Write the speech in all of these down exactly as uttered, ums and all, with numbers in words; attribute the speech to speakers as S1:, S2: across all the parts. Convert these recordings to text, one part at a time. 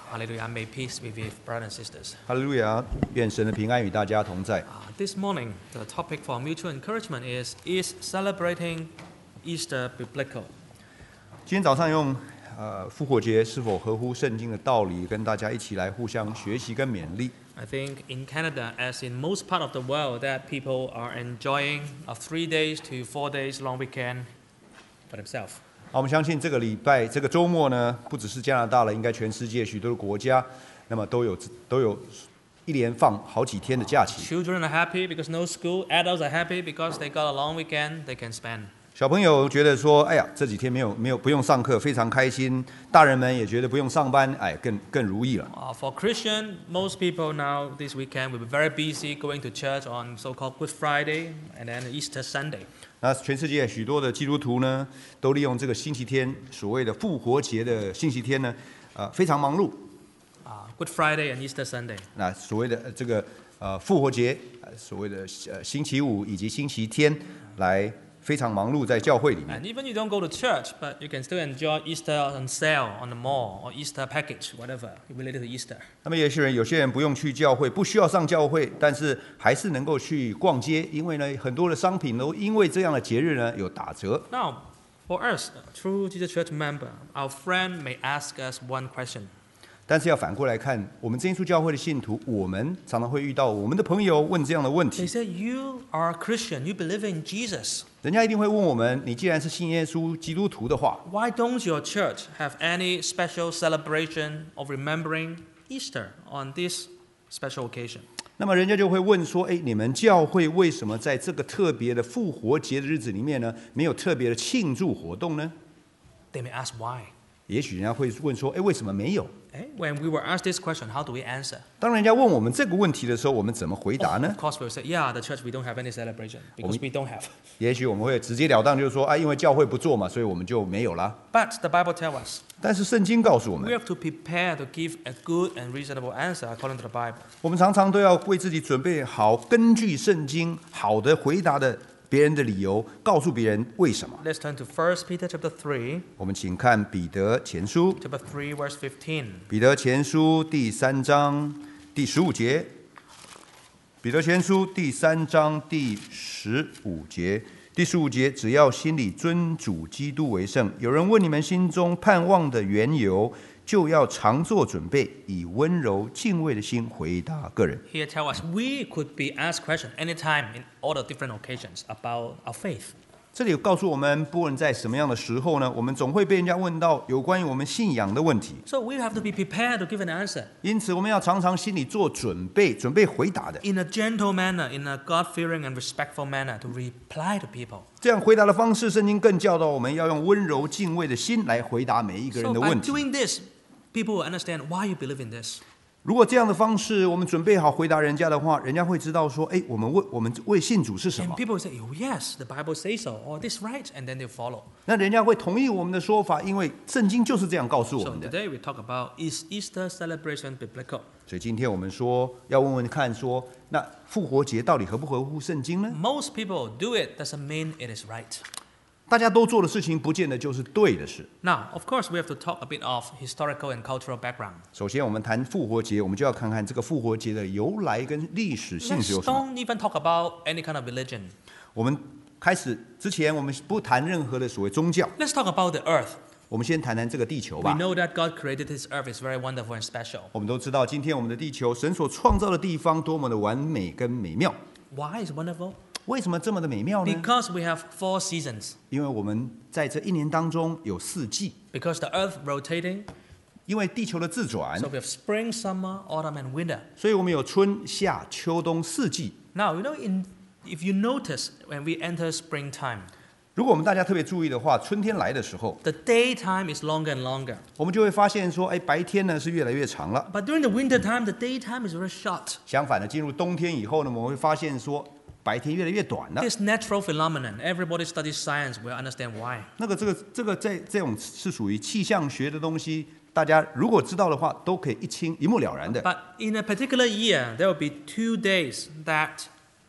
S1: Hallelujah. May peace be with brothers and sisters.
S2: 哈利路亚！愿神的平安与大家同在。
S1: Uh, this morning, the topic for mutual encouragement is Is celebrating Easter biblical?
S2: 今天早上用呃复活节是否合乎圣经的道理，跟大家一起来互相学习跟勉励。
S1: I think in Canada, as in most part of the world, that people are enjoying a three days to four days long weekend for themselves.
S2: 好，我们相信这个礼拜、这个周末呢，不只是加拿大了，应该全世界许多的国家，那么都有都有一连放好几天的假期。
S1: Children are happy because no school. Adults are happy because they got a long weekend they can spend.
S2: 小朋友觉得说，哎呀，这几天没有没有不用上课，非常开心。大人们也觉得不用上班，哎，更更如意了。
S1: Uh, for Christian, most people now this weekend will be very busy going to church on so-called Good Friday and then Easter Sunday.
S2: 那全世界许多的基督徒呢，都利用这个星期天，所谓的复活节的星期天呢，呃，非常忙碌。
S1: Uh, Good Friday and Easter Sunday.
S2: 那所谓的呃这个呃复活节，呃所谓的呃星期五以及星期天，来非常忙碌在教会里面。
S1: And even you don't go to church, but you can still enjoy Easter on sale on the mall or Easter package, whatever related to Easter.
S2: 那么有些人，有些人不用去教会，不需要上教会，但是还是能够去逛街，因为呢，很多的商品都因为这样的节日呢有打折。
S1: Now, for us, true Jesus Church member, our friend may ask us one question.
S2: 但是要反过来看，我们真耶稣教会的信徒，我们常常会遇到我们的朋友问这样的问
S1: They
S2: 题，
S1: say, you are a Christian, you believe in Jesus.
S2: 人家一定会问我们：你既然是信耶稣基督徒的话，
S1: Why don't your church have any special celebration of remembering Easter on this special occasion?
S2: 那么人家就会问说：哎，你们教会为什么在这个特别的复活节的日子里面呢，没有特别的庆祝活动呢？
S1: They may ask why.
S2: 也许人家会问说：哎，为什么没有？
S1: Eh? When we were asked this question, how do we answer?
S2: 当人家问我们这个问题的时候，我们怎么回答
S1: Of
S2: 呢？
S1: course, we'll say, yeah, the church, we don't have any celebration because we don't have.
S2: 也许我们会直截了当就是说：啊，因为教会不做嘛，所以我们就没有啦。
S1: But the Bible tells us
S2: 但是圣经告诉我
S1: we
S2: 们，
S1: have to prepare to give a good and reasonable answer according to the Bible.
S2: 我们常常都要为自己准备好，根据圣经好的回答的别人的理由，告诉别人为什么。
S1: Let's turn to First Peter chapter three,
S2: 我们请看彼得前书，
S1: chapter three, verse fifteen.
S2: 彼得前书第三章第十五节。彼得前书第三章第十五节，第十五节，只要心里尊主基督为圣。有人问你们心中盼望的缘由，就要常做准备，以温柔敬畏的心回答个人。
S1: Here tell us we could be asked questions anytime in all the different occasions about our faith.
S2: 这里有告诉我们，不论在什么样的时候呢，我们总会被人家问到有关于我们信仰的问题。
S1: So we have to be prepared to give an answer
S2: 因此，我们要常常心里做准备，准备回答的。
S1: in a gentle manner, in a God-fearing and respectful manner to reply to people.
S2: 这样回答的方式，圣经更教导我们要用温柔敬畏的心来回答每一个
S1: So
S2: 人的
S1: by
S2: 问题。
S1: doing this, people will understand why you believe in this.
S2: 如果这样的方式，我们准备好回答人家的话，人家会知道说，哎，我们为我们为信主是什
S1: And
S2: 么。
S1: people will say, oh yes, the Bible says so, or this right, and then they follow.
S2: 那人家会同意我们的说法，因为圣经就是这样告诉我
S1: So
S2: 们的。
S1: today we talk about, is Easter celebration biblical?
S2: 所以今天我们说要问问看说，那复活节到底合不合乎圣经呢？
S1: Most people do it doesn't mean it is right.
S2: 大家都做的事情，不见得就是对的事。
S1: Now, of course, we have to talk a bit of historical and cultural background.
S2: 首先，我们谈复活节，我们就要看看这个复活节的由来跟历史性
S1: Let's
S2: 是有什么。
S1: don't even talk about any kind of religion.
S2: 我们开始之前，我们不谈任何的所谓宗教，
S1: Let's talk about the earth.
S2: 我们先谈谈这个地球
S1: We
S2: 吧。
S1: know that God created His earth is very wonderful and special.
S2: 我们都知道，今天我们的地球，神所创造的地方多么的完美跟美妙。
S1: Why is it wonderful?
S2: 为什么这么的美妙呢？
S1: Because we have four seasons.
S2: 因为我们在这一年当中有四季，
S1: Because the earth rotating,
S2: 因为地球的自转
S1: so，we have spring, summer, autumn, and winter.
S2: 所以我们有春夏秋冬四季。
S1: Now, you know, in, if you notice when we enter springtime,
S2: 如果我们大家特别注意的话，春天来的时候，
S1: the daytime is longer and longer.
S2: 我们就会发现说，哎，白天呢是越来越长了。
S1: But during the winter time, the daytime is very short.
S2: 相反的，进入冬天以后呢，我们会发现说，白天越来越短了。
S1: This natural phenomenon, everybody studies science will understand why.
S2: 那个这个这个在这种是属于气象学的东西，大家如果知道的话，都可以一清一目了然的。
S1: But in a particular year, there will be two days that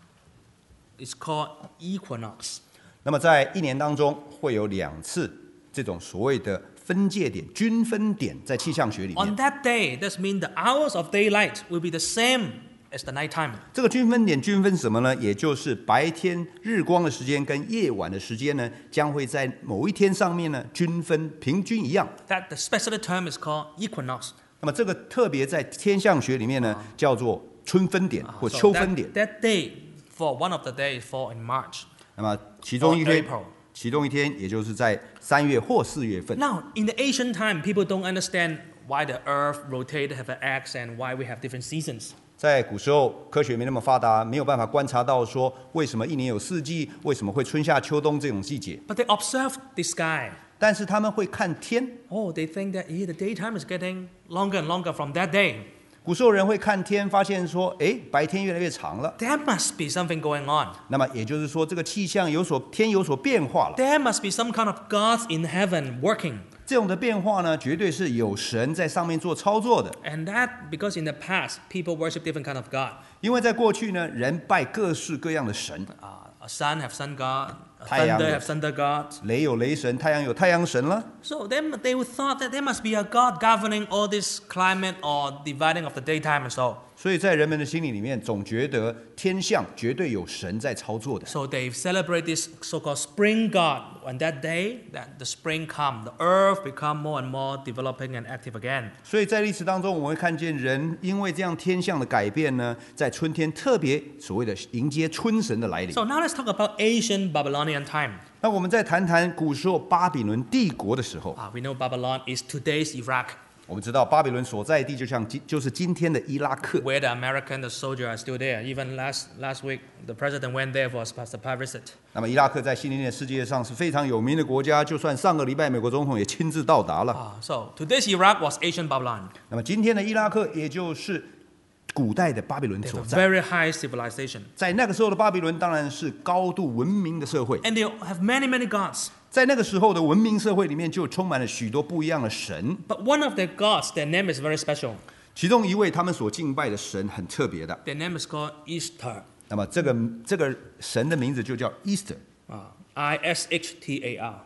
S1: is called equinox.
S2: 那么在一年当中会有两次这种所谓的分界点、均分点，在气象学里
S1: On
S2: 面，
S1: that day, that means the hours of daylight will be the same as the nighttime.
S2: 这个均分点均分什么呢？也就是白天日光的时间跟夜晚的时间呢，将会在某一天上面呢均分平均一样。
S1: That the specific term is called equinox.
S2: 那么这个特别在天象学里面呢，叫做春分点或
S1: So
S2: 秋分点。
S1: that, that day, for one of the days, fall in March
S2: 那么其中一
S1: or
S2: 天，
S1: April.
S2: 其中一天也就是在三月或四月份。
S1: Now, in the ancient time, people don't understand why the earth rotates, have an axis, and why we have different seasons.
S2: 在古时候，科学没那么发达，没有办法观察到说为什么一年有四季，为什么会春夏秋冬这种季节。
S1: But they observe the sky.
S2: 但是他们会看天，
S1: Oh, they think that eh, the daytime is getting longer and longer from that day.
S2: 古时候人会看天，发现说，哎，白天越来越长了。
S1: There must be something going on.
S2: 那么也就是说，这个气象有所天有所变化了。
S1: There must be some kind of gods in heaven working.
S2: 这种的变化呢，绝对是有神在上面做操作的。
S1: And that because in the past, people worship different kind of God.
S2: 因为在过去呢，人拜各式各样的神，
S1: Uh, a sun have sun God, a
S2: 太阳
S1: thunder
S2: 有-
S1: have thunder God.
S2: 雷有雷神，太阳有太阳神了。
S1: So then they would thought that there must be a God governing all this climate or dividing of the daytime and so.
S2: 所以在人们的心里里面，总觉得天象绝对有神在操作的。
S1: So they celebrate this so-called spring God. On that day, that the spring come, the earth become more and more developing and active again.
S2: 所以在历史当中，我们会看见人因为这样天象的改变呢，在春天特别所谓的迎接春神的来临。
S1: So now let's talk about ancient Babylonian time.
S2: 那我们再谈谈古时候巴比伦帝国的时候，
S1: Uh, we know Babylon is today's Iraq,
S2: 我们知道巴比伦所在地就像今就是今天的伊拉克。
S1: where the American, the soldier are still there. Even last last week, the president went there for a surprise visit.
S2: 那么伊拉克在新年世界上是非常有名的国家，就算上个礼拜美国总统也亲自到达了。
S1: Uh, so today's Iraq was ancient Babylon.
S2: 那么今天的伊拉克也就是古代的巴比伦
S1: They
S2: 所
S1: have a
S2: 在。
S1: very high civilization.
S2: 在那个时候的巴比伦当然是高度文明的社会，
S1: And they have many, many gods.
S2: 在那个时候的文明社会里面就充满了许多不一样的神，
S1: But one of their gods, their name is very special.
S2: 其中一位他们所敬拜的神很特别的。
S1: Their name is called Easter.
S2: 那么这个这个神的名字就叫 Easter。
S1: Uh, I S H T A R.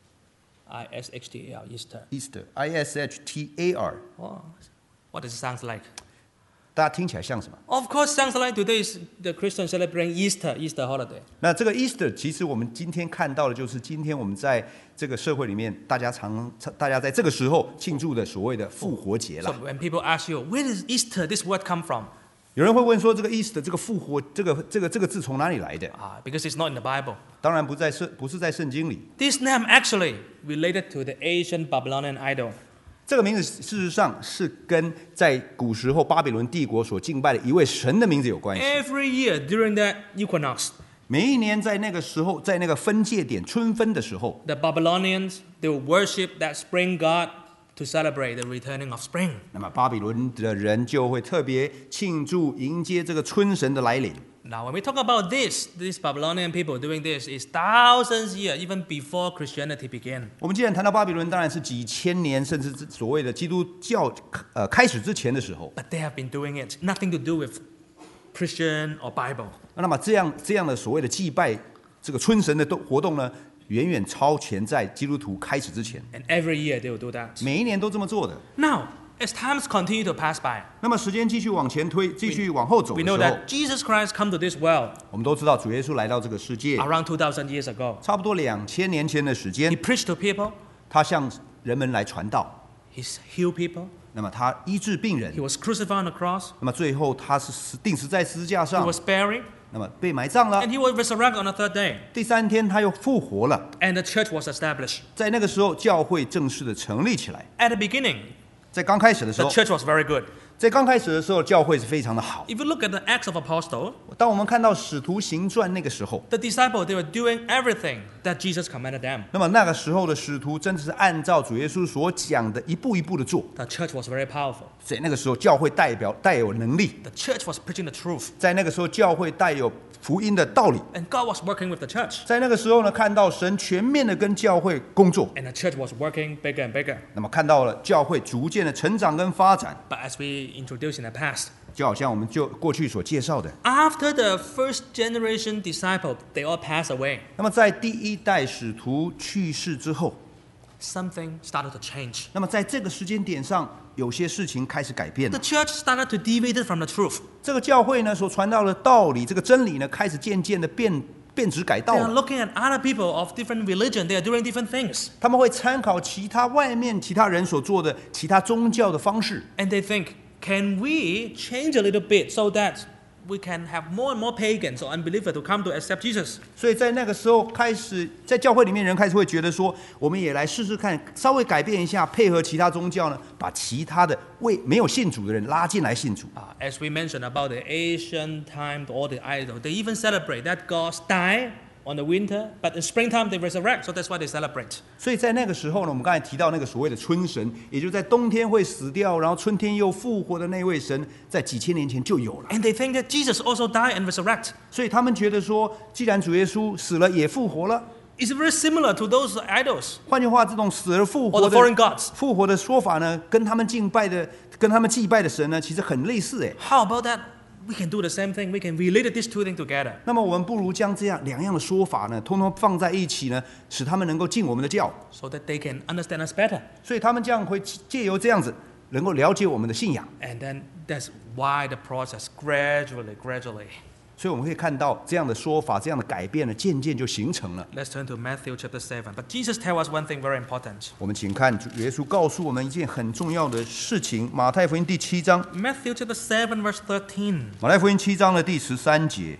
S1: I S H T A R, Easter.
S2: Easter，I S H T A R，
S1: Oh, what does it sound like?
S2: 大家听起来像什么？
S1: Of course, sounds like today is the Christians celebrating Easter, Easter holiday.
S2: 那这个 Easter， 其实我们今天看到的就是今天我们在这个社会里面，大家常大家在这个时候庆祝的所谓的复活节
S1: So
S2: 啦。
S1: when people ask you, where does Easter, this word come from?
S2: 有人会问说，这个 Easter 这个复活这个这个这个字从哪里来的？
S1: Uh, because it's not in the Bible.
S2: 当然不在圣不是在圣经里。
S1: This name actually related to the ancient Babylonian idol.
S2: 这个名字事实上是跟在古时候巴比伦帝国所敬拜的一位神的名字有关系。
S1: Every year during that equinox,
S2: 每一年在那个时候，在那个分界点春分的时候，
S1: the Babylonians, they will worship that spring god to celebrate the returning of spring.
S2: 那么巴比伦的人就会特别庆祝迎接这个春神的来临。
S1: Now, when we talk about this, these Babylonian people doing this is thousands years, even before Christianity began.
S2: 我们既然谈到巴比伦，当然是几千年，甚至是所谓的基督教呃开始之前的时候。
S1: But they have been doing it, nothing to do with Christian or Bible.
S2: 那么这样这样的所谓的祭拜这个春神的动活动呢，远远超前在基督徒开始之前，
S1: And every year they will do that.
S2: 每一年都这么做的。
S1: Now, as times continue to pass by,
S2: 那么时间继续往前推，继续往后走
S1: we
S2: 的
S1: know
S2: 时候，
S1: that Jesus Christ come to this world
S2: 我们都知道主耶稣来到这个世界，
S1: around two thousand years ago.
S2: 差不多两千年前的时
S1: He
S2: 间，
S1: preached to people,
S2: 他向人们来传道，
S1: he healed people,
S2: 那么他医治病人
S1: he，was crucified on the cross,
S2: 那么最后他是死钉死在十字架
S1: he
S2: 上，
S1: was buried,
S2: 那么被埋葬了
S1: and。he was resurrected on the third day.
S2: 第三天他又复活了，
S1: And the church was established.
S2: 在那个时候教会正式的成立起来。
S1: At the beginning,
S2: 在刚开始的时
S1: the
S2: 候，
S1: church was very good.
S2: 在刚开始的时候，教会是非常的好。
S1: If you look at the Acts of Apostles,
S2: 当我们看到使徒行传那个时候，
S1: the disciples, they were doing everything that Jesus commanded them.
S2: 那么那个时候的使徒真的是按照主耶稣所讲的一步一步的做。
S1: The church was very powerful.
S2: 在那个时候，教会代表带有能力，
S1: The church was preaching the truth.
S2: 在那个时候，教会带有福音的道理。
S1: And God was working with the church.
S2: 在那个时候呢，看到神全面的跟教会工作，
S1: And the church was working bigger and bigger.
S2: 那么看到了教会逐渐的成长跟发展，
S1: But as we introduced in the past,
S2: 就好像我们就过去所介绍的。
S1: after the first generation disciples, they all passed away.
S2: 那么在第一代使徒去世之后，
S1: something started to change.
S2: 那么在这个时间点上，有些事情开始改变
S1: The
S2: 了。
S1: church started to deviate from the truth.
S2: 这个教会呢所传到的道理，这个真理呢，开始渐渐的变变质改道
S1: They are
S2: 了。
S1: looking at other people of different religion. They are doing different things.
S2: 他们会参考其他外面其他人所做的其他宗教的方式，
S1: And they think, can we change a little bit so that we can have more and more pagans or unbelievers to come to accept Jesus?
S2: 所以在那个时候开始，在教会里面人开始会觉得说，我们也来试试看，稍微改变一下，配合其他宗教呢，把其他的未没有信主的人拉进来信主。
S1: Uh, as we mentioned about the ancient time, all the idols, they even celebrate that gods die on the winter, but in springtime they resurrect, so that's why they celebrate.
S2: 所以在那个时候呢，我们刚才提到那个所谓的春神，也就是在冬天会死掉，然后春天又复活的那位神，在几千年前就有了。
S1: And they think that Jesus also died and resurrect.
S2: 所以他们觉得说，既然主耶稣死了也复活了，
S1: It's very similar to those idols
S2: 换句话，这种死而复
S1: or
S2: 活
S1: the foreign
S2: 的
S1: gods.
S2: 复活的说法呢，跟他们敬拜的、跟他们祭拜的神呢，其实很类似哎。
S1: How about that? We can do the same thing. We can relate these two things together.
S2: 那么我们不如将这样两样的说法呢，通通放在一起呢，使他们能够进我们的教，
S1: So that they can understand us better.
S2: 所以他们这样会借由这样子，能够了解我们的信仰。
S1: And then that's why the process gradually, gradually.
S2: 所以我们可以看到这样的说法，这样的改变呢，渐渐就形成了。
S1: Let's turn to Matthew chapter seven. But Jesus tells us one thing very important.
S2: 我们请看主耶稣告诉我们一件很重要的事情，马太福音第七章，
S1: Matthew chapter seven, verse thirteen.
S2: 马太福音七章的第十三节，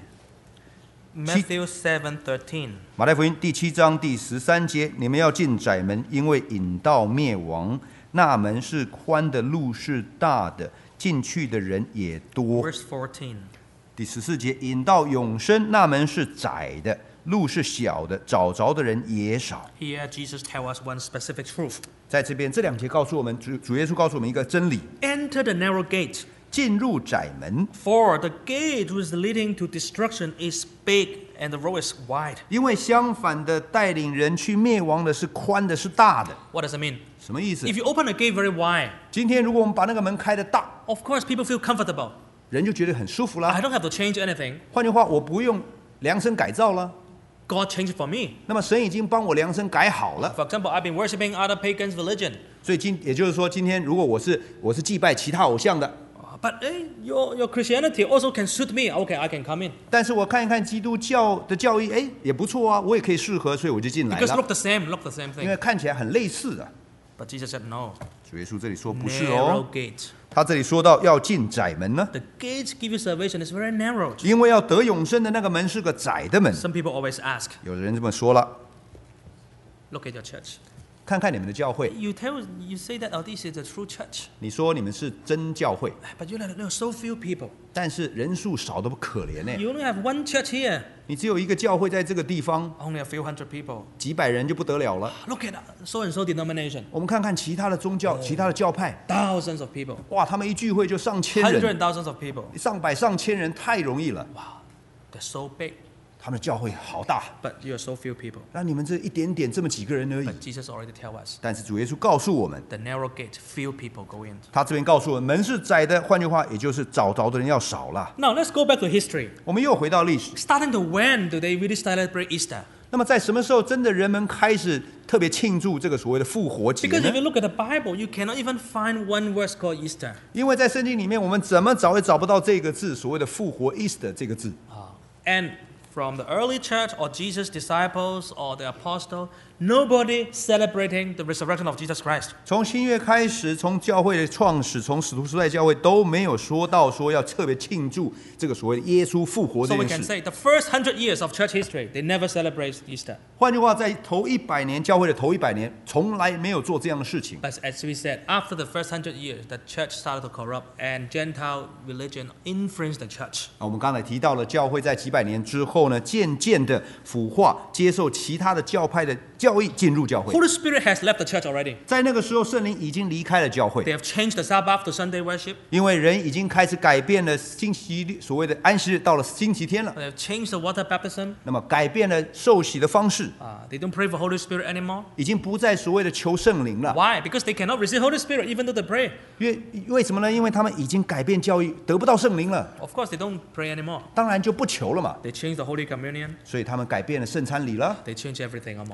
S1: Matthew seven, thirteen.
S2: 马太福音第七章第十三节，你们要进窄门，因为引到灭亡，那门是宽的，路是大的，进去的人也多。
S1: Verse fourteen.
S2: 第十四节，引到永生，那门是窄的，路是小的，找着的人也少。
S1: Here, Jesus tells us one specific truth.
S2: 在这边这两节告诉我们，主主耶稣告诉我们一个真理：
S1: Enter the narrow gate.
S2: 进入窄门，
S1: For the gate which is leading to destruction is big and the road is wide.
S2: 因为相反的，带领人去灭亡的是宽的，是大的。
S1: What does it mean?
S2: 什么意思
S1: If？you open the gate very wide,
S2: 今天如果我们把那个门开得大，
S1: of course people feel comfortable.
S2: 人就觉得很舒服
S1: I
S2: 啦。
S1: don't have to change anything.
S2: 换句话，我不用量身改造了，
S1: God changed it for me.
S2: 那么神已经帮我量身改好了。
S1: For example, I've been worshiping other pagans' religion.
S2: 所以今也就是说，今天如果我是我是祭拜其他偶像的，
S1: But eh, your, your Christianity also can suit me. Okay, I can come in.
S2: 但是我看一看基督教的教义，哎，也不错啊，我也可以适合，所以我就进来
S1: Because
S2: 了，
S1: look the same, look the same
S2: 因为
S1: thing.
S2: 看起来很类似的。
S1: But Jesus said no.
S2: 主耶稣这里说不是
S1: Narrow
S2: 哦，
S1: gate.
S2: 他这里说到要进窄门呢，
S1: The gate give you salvation is very narrow.
S2: 因为要得永生的那个门是个窄的门。
S1: Some people always ask,
S2: 有人这么说了，
S1: look at your church.
S2: 看看你们的教会，
S1: You tell, you say that, oh, this is a true church.
S2: 你说你们是真教会，
S1: But you know, there are so few people.
S2: 但是人数少得不可怜呢。
S1: You only have one church here.
S2: 你只有一个教会在这个地方，
S1: Only a few hundred people.
S2: 几百人就不得了了。
S1: Look at so and so denomination.
S2: 我们看看其他的宗教、其他的教派，
S1: Thousands of people.
S2: 哇，他们一聚会就上千
S1: Hundred
S2: 人，
S1: thousands of people.
S2: 上百上千人太容易了。
S1: Wow, they're so big.
S2: 他们的教会好大，
S1: But you are so few people.
S2: 那你们这一点点这么几个人而已。
S1: But Jesus already tell us,
S2: 但是主耶稣告诉我们，
S1: the narrow gate, few people go in.
S2: 他这边告诉我们，门是窄的，换句话，也就是找着的人要少了。
S1: Now let's go back to history.
S2: 我们又回到历史，
S1: Starting to when do they really celebrate Easter?
S2: 那么在什么时候真的人们开始特别庆祝这个所谓的复活节
S1: Because
S2: 呢
S1: if？you look at the Bible, you cannot even find one verse called Easter.
S2: 因为在圣经里面，我们怎么找也找不到这个字，所谓的复活 Easter 这个字。
S1: And from the early church or Jesus' disciples or the apostle, nobody celebrating the resurrection of Jesus Christ.
S2: 从新约开始，从教会的创始，从使徒时代教会都没有说到说要特别庆祝这个所谓的耶稣复活
S1: So
S2: 这
S1: we
S2: 件
S1: can
S2: 事。
S1: say the first hundred years of church history, they never celebrate Easter.
S2: 换句话，在头一百年教会的头一百年，从来没有做这样的事情。
S1: But as we said, after the first hundred years, the church started to corrupt and Gentile religion influenced the church.
S2: 啊，我们刚才提到了教会在几百年之后呢，渐渐的腐化，接受其他的教派的教义进入教会。
S1: Holy Spirit has left the church already.
S2: 在那个时候，圣灵已经离开了教会，
S1: They have changed the Sabbath to Sunday worship.
S2: 因为人已经开始改变了星期日所谓的安息日到了星期天了。
S1: They have changed the water baptism.
S2: 那么改变了受洗的方式，
S1: Uh, they don't pray for Holy Spirit anymore.
S2: 已经不再所谓的求圣灵了。
S1: Why? Because they cannot receive Holy Spirit even though they pray.
S2: 因为为什么呢？因为他们已经改变教义，得不到圣灵了，
S1: Of course, they don't pray anymore.
S2: 当然就不求了嘛。
S1: They changed the Holy Communion.
S2: 所以他们改变了圣餐礼了，
S1: They changed everything almost.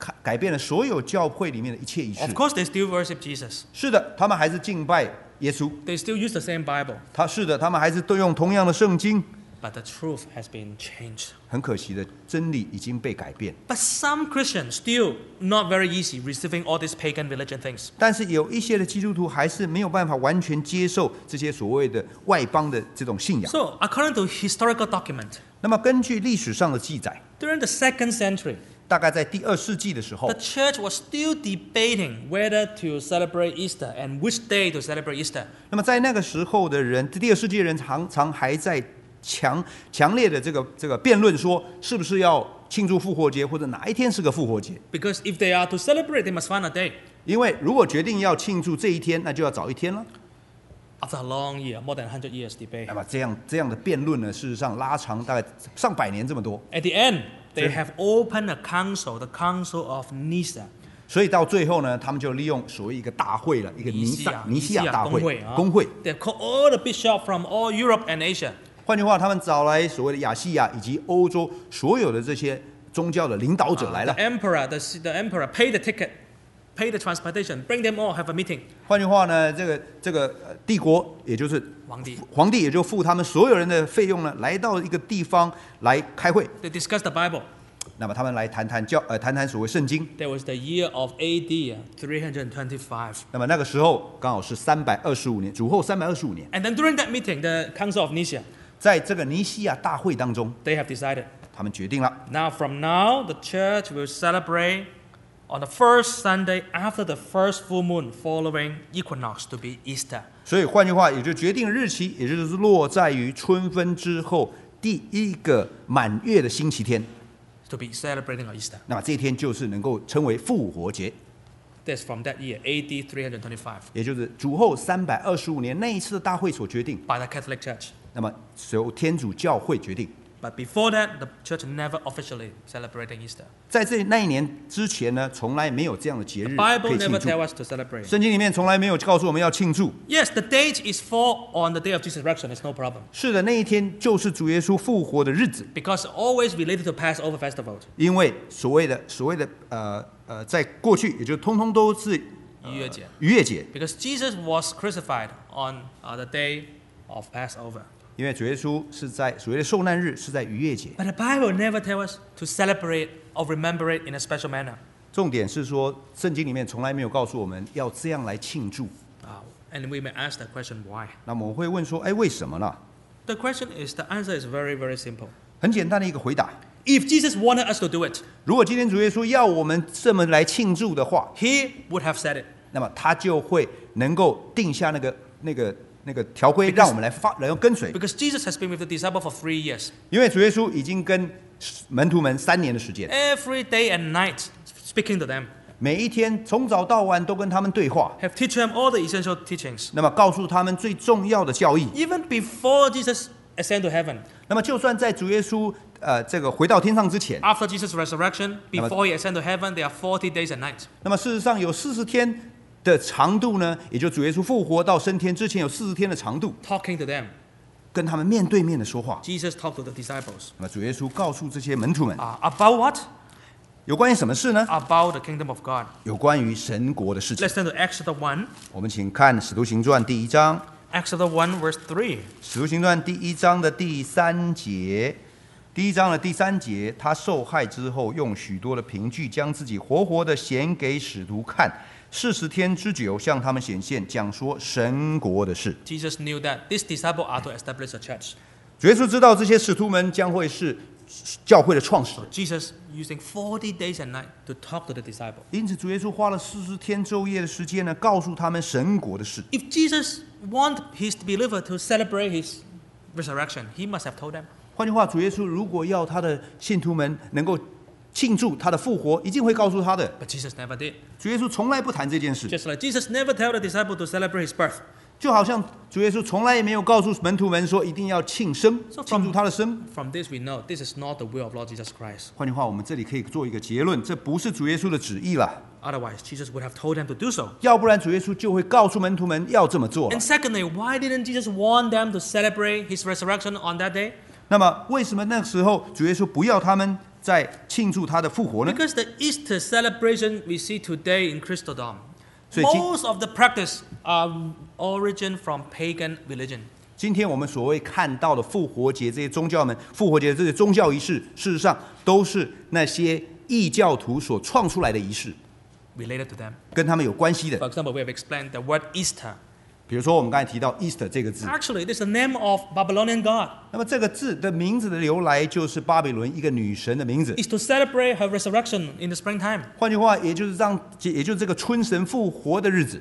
S2: 改改变了所有教会里面的一切仪式
S1: Of。course, they still worship Jesus.
S2: 是的，他们还是敬拜耶稣。
S1: They still use the same Bible.
S2: 他是的，他们还是都用同样的圣经。
S1: But the truth has been changed.
S2: 很可惜的，真理已经被改变。
S1: But some Christians still not very easy receiving all these pagan religion things.
S2: 但是有一些的基督徒还是没有办法完全接受这些所谓的外邦的这种信仰。
S1: So, according to historical document,
S2: 那么根据历史上的记载，
S1: during the second century,
S2: 大概在第二世纪的时候
S1: the，church was still debating whether to celebrate Easter and which day to celebrate Easter.
S2: 那么在那个时候的人，第二世纪的人常常还在强强烈的这个这个辩论说，是不是要庆祝复活节，或者哪一天是个复活节？
S1: Because if they are to celebrate, they must find a day.
S2: 因为如果决定要庆祝这一天，那就要早一天了。
S1: After a long year, more than one hundred years debate.
S2: 那么这样这样的辩论呢，事实上拉长大概上百年这么多。
S1: At the end, they
S2: Sure.
S1: have opened a council, the Council of Nicaea.
S2: 所以到最后呢，他们就利用所谓一个大会了，一个尼撒尼西亚大会公会。
S1: They've called all the bishops from all Europe and Asia.
S2: 换句话，他们找来所谓的亚细亚以及欧洲所有的这些宗教的领导者来
S1: The
S2: 了。
S1: emperor, the, the emperor, pay the ticket, pay the transportation, bring them all, have a meeting.
S2: 换句话呢，这个这个呃帝国，也就是
S1: 皇帝
S2: 皇帝也就付他们所有人的费用呢，来到一个地方来开会。
S1: They discuss the Bible.
S2: 那么他们来谈谈教呃谈谈所谓圣经。
S1: There was the year of A D three twenty-five.
S2: 那么那个时候刚好是三百二十五年，主后三百二十五年，
S1: And then during that meeting, the Council of Nicaea,
S2: 在这个尼西亚大会当中，
S1: they have decided,
S2: 他们决定了，
S1: now from now, the church will celebrate on the first Sunday after the first full moon following equinox to be Easter.
S2: 所以换句话，也就决定日期，也就是落在于春分之后第一个满月的星期天。
S1: To be celebrating on Easter.
S2: 那么这一天就是能够称为复活节，
S1: That's from that year, A D three twenty-five,
S2: 也就是主后三百二十五年那一次的大会所决定。
S1: by the Catholic Church.
S2: 那么是由天主教会决定。
S1: But before that, the church never officially celebrating Easter.
S2: 在这那一年之前呢，从来没有这样的节日
S1: The
S2: 可
S1: Bible
S2: 以庆
S1: never
S2: 祝。
S1: tell us to celebrate.
S2: 圣经里面从来没有告诉我们要庆祝。
S1: Yes, the date is fall on the day of Jesus' resurrection. It's no problem.
S2: 是的，那一天就是主耶稣复活的日子，
S1: Because always related to Passover festival.
S2: 因为所谓的所谓的呃呃，在过去也就通通都是
S1: 逾越节。
S2: 逾越节，
S1: Because Jesus was crucified on uh, the day of Passover.
S2: 因为主耶稣是在所谓的受难日是在逾越节。
S1: But the Bible never tells us to celebrate or remember it in a special manner.
S2: 重点是说，圣经里面从来没有告诉我们要这样来庆祝。
S1: Uh, and we may ask the question, why?
S2: 那么我会问说，哎，为什么呢？
S1: The question is, the answer is very, very simple.
S2: 很简单的一个回答。
S1: If Jesus wanted us to do it,
S2: 如果今天主耶稣要我们这么来庆祝的话，
S1: he would have said it.
S2: 那么他就会能够定下那个那个那个条规，让我们来发，然后跟随。
S1: Because Jesus has been with the disciples for three years.
S2: 因为主耶稣已经跟门徒们三年的时间，
S1: Every day and night, speaking to them.
S2: 每一天从早到晚都跟他们对话，
S1: Have teach them all the essential teachings.
S2: 那么告诉他们最重要的教义。
S1: Even before Jesus ascended to heaven,
S2: 那么就算在主耶稣呃这个回到天上之前，
S1: after Jesus' resurrection, before he ascended to heaven, there are forty days and nights.
S2: 那么事实上有四十天的长度呢，也就主耶稣复活到升天之前有四十天的长度，
S1: Talking to them,
S2: 跟他们面对面的说话。
S1: Jesus talked to the disciples.
S2: 那么主耶稣告诉这些门徒们，
S1: Uh, about what?
S2: 有关于什么事呢？
S1: About the kingdom of God.
S2: 有关于神国的事情
S1: Let's。turn to Acts chapter one.
S2: 我们请看《使徒行传》第一章，《
S1: Acts chapter one, verse three.
S2: 使徒行传》第一章的第三节。第一章的第三节，他受害之后，用许多的凭据，将自己活活的显给使徒看，四十天之久，向他们显现，讲说神国的事。
S1: Jesus knew that these disciples are to establish a church.
S2: 主耶稣知道这些使徒们将会是教会的创始人，
S1: Jesus using forty days and night to talk to the disciples.
S2: 因此主耶稣花了四十天昼夜的时间呢，告诉他们神国的事。
S1: If Jesus want his believer to celebrate his resurrection, he must have told them.
S2: 换句话，主耶稣如果要他的信徒们能够庆祝他的复活，一定会告诉他的。
S1: But Jesus never did.
S2: 主耶稣从来不谈这件事，
S1: Just like Jesus never tell the disciple to celebrate his birth.
S2: 就好像主耶稣从来也没有告诉门徒们说一定要庆生，
S1: So
S2: 庆祝他的生。
S1: From this we know this is not the will of Lord Jesus Christ.
S2: 换句话，我们这里可以做一个结论，这不是主耶稣的旨意了。
S1: Otherwise, Jesus would have told them to do so.
S2: 要不然主耶稣就会告诉门徒们要这么做了
S1: And。secondly, why didn't Jesus want them to celebrate his resurrection on that day?
S2: 那么为什么那个时候主耶稣不要他们在庆祝他的复活呢？
S1: Because the Easter celebration we see today in Christendom,
S2: 所以今
S1: most of the practice are origin from pagan religion.
S2: 今天我们所谓看到的复活节这些宗教们，复活节的这些宗教仪式，事实上都是那些异教徒所创出来的仪式，
S1: Related to them.
S2: 跟他们有关系的。
S1: For example, we have explained the word Easter.
S2: 比如说我们刚才提到 Easter 这个字，
S1: Actually, this is the name of Babylonian god.
S2: 那么这个字的名字的由来就是巴比伦一个女神的名字。
S1: It's to celebrate her resurrection in the springtime.
S2: 换句话，也就是让，也就是这个春神复活的日子。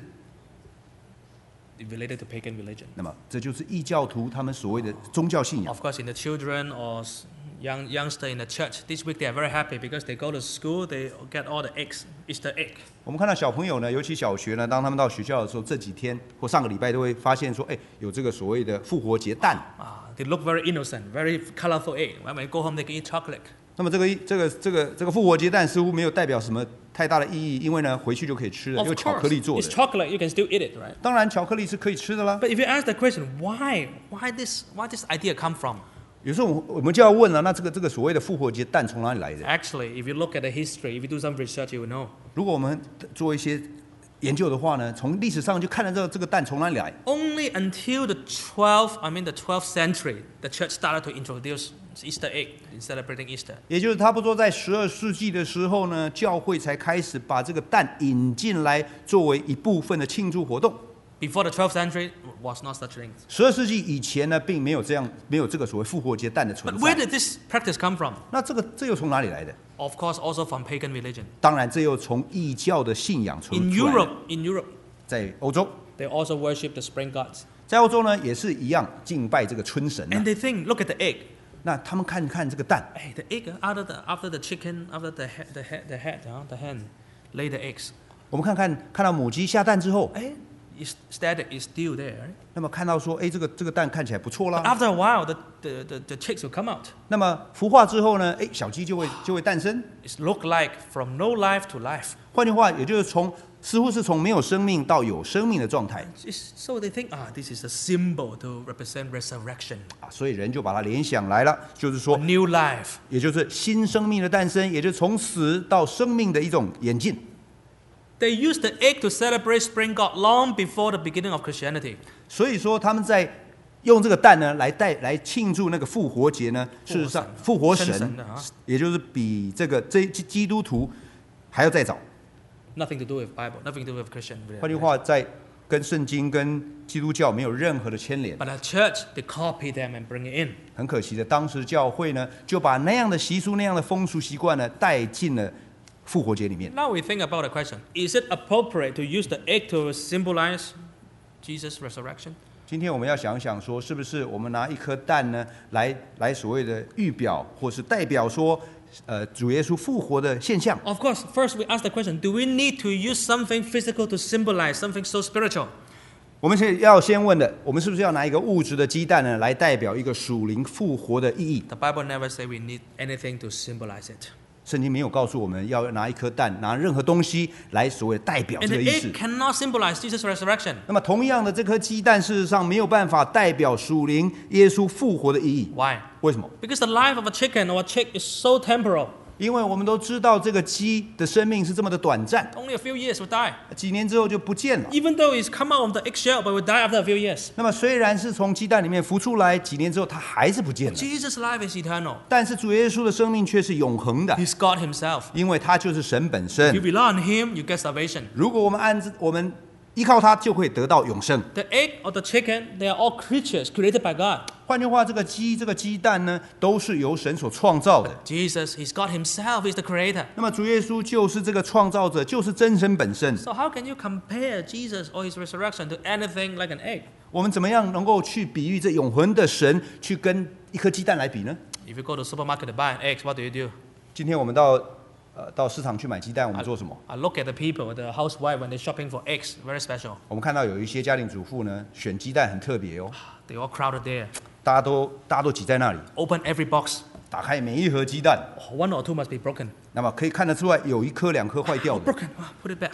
S1: Related to pagan religion.
S2: 那么这就是异教徒他们所谓的宗教信仰。
S1: Of course, in the children or s- young youngster in the church, this week they are very happy because they go to school, they get all the eggs, Easter egg.
S2: 我们看到小朋友呢，尤其小学呢，当他们到学校的时候，这几天或上个礼拜都会发现说，哎，有这个所谓的复活节蛋。
S1: Ah, they look very innocent, very colorful egg. When they go home, they can eat chocolate.
S2: 那么这个这个这个这个复活节蛋似乎没有代表什么太大的意义，因为呢回去就可以吃了，因
S1: Of
S2: 为巧
S1: course,
S2: 克力做
S1: it's
S2: 的。
S1: chocolate. You can still eat it, right?
S2: 当然，巧克力是可以吃的啦。
S1: But if you ask the question, why, why this, why this idea come from?
S2: 有时候我们我们就要问了，那这个这个所谓的复活节蛋从哪里来的？
S1: Actually, if you look at the history, if you do some research, you will know.
S2: 如果我们做一些研究的话呢，从历史上就看得到这个蛋从哪里来。
S1: Only until the twelfth, I mean the twelfth century, the church started to introduce Easter egg in celebrating Easter.
S2: 也就是差不多在十二世纪的时候呢，教会才开始把这个蛋引进来，作为一部分的庆祝活动。
S1: Before the twelfth century, was not such things.
S2: 十二世纪以前呢，并没有这样，没有这个所谓复活节蛋的存
S1: But where
S2: 在。
S1: did this practice come from?
S2: 那这个这又从哪里来的？
S1: Of course, also from pagan religion.
S2: 当然，这又从异教的信仰存
S1: In
S2: 出来的。
S1: Europe, in Europe,
S2: 在欧洲，
S1: they also worship the spring gods.
S2: 在欧洲呢，也是一样敬拜这个春神、啊
S1: And。they think, look at the egg.
S2: 那他们看看这个蛋，
S1: Hey, the egg uh, after the after the chicken, after the head, the head, the head, uh, the hen lay the eggs.
S2: 我们看看看到母鸡下蛋之后，
S1: Hey, it's static is still there. Right?
S2: 那么看到说，哎，这个这个蛋看起来不错
S1: But
S2: 啦。
S1: after a while, the, the, the, the chicks will come out.
S2: 那么孵化之后呢，哎，小鸡就会就会诞生。
S1: It look like from no life to life.
S2: 换句话，也就是从似乎是从没有生命到有生命的状态
S1: It's, so they think, ah, this is a symbol to represent resurrection,
S2: 啊，所以人就把它联想来了，就是说
S1: a，new life.
S2: 也就是新生命的诞生，也就是从死到生命的一种演进。
S1: They used the egg to celebrate spring god long before the beginning of Christianity.
S2: 所以说他们在用这个蛋呢来带来庆祝那个复活节呢，事实上复活神
S1: 生神的啊，
S2: 也就是比这个这基基督徒还要再早。
S1: Nothing to do with Bible, nothing to do with Christian.
S2: 换句话，在跟圣经跟基督教没有任何的牵连。
S1: But the church, they copy them and bring it in.
S2: 很可惜的，当时教会呢就把那样的习俗、那样的风俗习惯呢带进了复活节里面。
S1: Now we think about the question: is it appropriate to use the egg to symbolize Jesus' resurrection?
S2: 今天我们要想想说，是不是我们拿一颗蛋呢，来来所谓的预表或是代表说，呃，主耶稣复活的现象？
S1: Of course, first we ask the question: do we need to use something physical to symbolize something so spiritual?
S2: 我们是要先问的，我们是不是要拿一个物质的鸡蛋呢，来代表一个属灵复活的意义？
S1: The Bible never say we need anything to symbolize it.
S2: 圣经没有告诉我们要拿一颗蛋，拿任何东西来所谓代表
S1: And
S2: 这
S1: the
S2: 个意思
S1: egg。cannot symbolize Jesus' resurrection.
S2: 那么同样的，这颗鸡蛋事实上没有办法代表属灵耶稣复活的意义。
S1: Why?
S2: 为什么？
S1: Because the life of a chicken or a chick is so temporal.
S2: 因为我们都知道这个鸡的生命是这么的短暂，
S1: Only a few years will die.
S2: 几年之后就不见了。
S1: Even though it's come out of the eggshell, but will die after a few years.
S2: 那么虽然是从鸡蛋里面孵出来，几年之后它还是不见了，
S1: Jesus' life is eternal.
S2: 但是主耶稣的生命却是永恒的，
S1: He's God Himself.
S2: 因为他就是神本
S1: You
S2: 身。
S1: rely on Him, you get salvation.
S2: 如果我们按我们依靠他，就会得到永生。
S1: The egg or the chicken, they are all creatures created by God.
S2: 换句话，这个鸡、这个鸡蛋呢，都是由神所创造的。
S1: Jesus, He's God Himself, He's the creator.
S2: 那么主耶稣就是这个创造者，就是真神本身。
S1: So how can you compare Jesus or His resurrection to anything like an egg?
S2: 我们怎么样能够去比喻这永恒的神，去跟一颗鸡蛋来比呢？
S1: If you go to supermarket to buy eggs, what do you do?
S2: 今天我们到呃到市场去买鸡蛋，我们做什么？
S1: I look at the people, the housewife, when they're shopping for eggs, very special.
S2: 我们看到有一些家庭主妇呢，选鸡蛋很特别哦，
S1: They all crowded there.
S2: 大家都大家都挤在那里，
S1: Open every box.
S2: 打开每一盒鸡蛋，
S1: Oh, one or two must be broken.
S2: 那么可以看得出来有一颗两颗坏掉
S1: Oh,
S2: 的，
S1: broken. Ah, put it back.